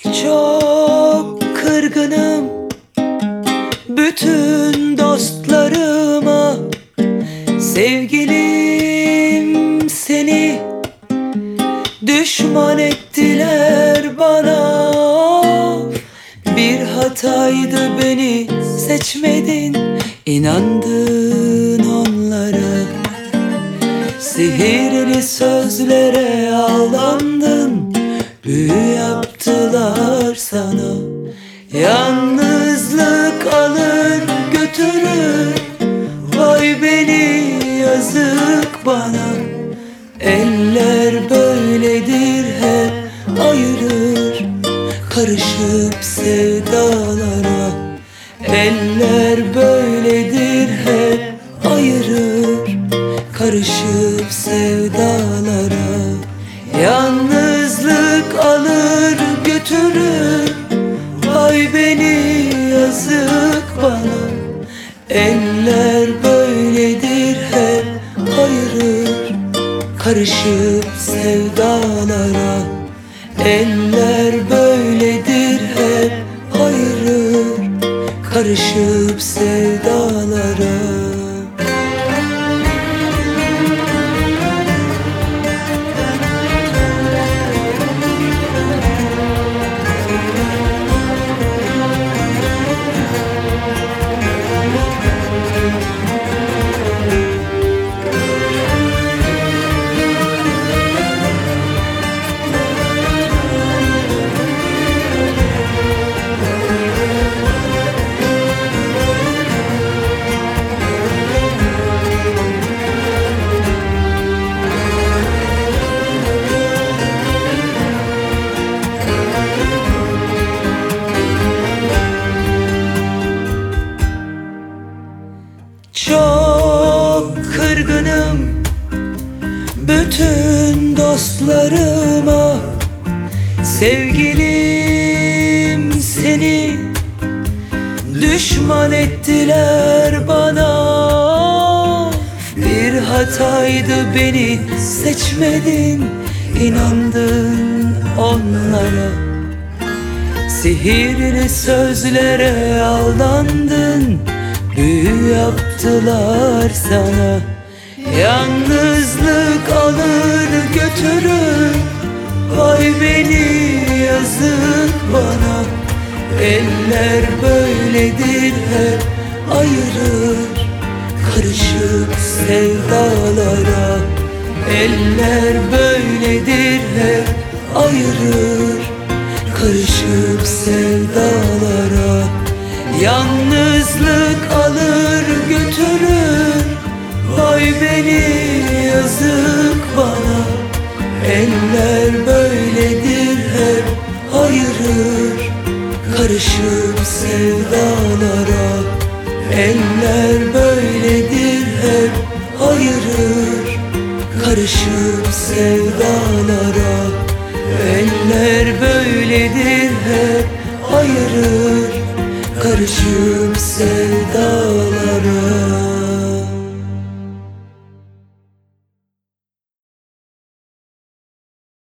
Çok kırgınım bütün dostlarıma. Sevgilim seni düşman ettiler bana. Bir hataydı beni seçmedin, inandın onlara. Sihirli sözlere aldandın, büyü yaptılar sana. Yalnızlık alır götürür, vay beni yazık bana. Eller böyledir, hep ayırır, karışıp sevdalara. Eller böyledir, hep ayırır, karışıp sevdalara. Yalnızlık alır götürür, vay beni yazık bana. Eller böyledir, hep ayırır, karışıp sevdalara. Eller böyledir, hep ayırır, karışıp sevdalara. Çok kırgınım bütün dostlarıma. Sevgilim seni düşman ettiler bana. Bir hataydı beni seçmedin, inandın onlara. Sihirli sözlere aldandın, büyü yaptılar sana. Yalnızlık alır götürür, vay beni yazık bana. Eller böyledir, hep ayırır, karışıp sevdalara. Eller böyledir, hep ayırır, karışıp sevdalara. Yalnızlık alır götürür, vay beni yazık bana. Eller böyledir, hep ayırır, karışıp sevdalara. Eller böyledir, hep ayırır, karışıp sevdalara. Eller böyledir, hep ayırır, karışıp sevdalara.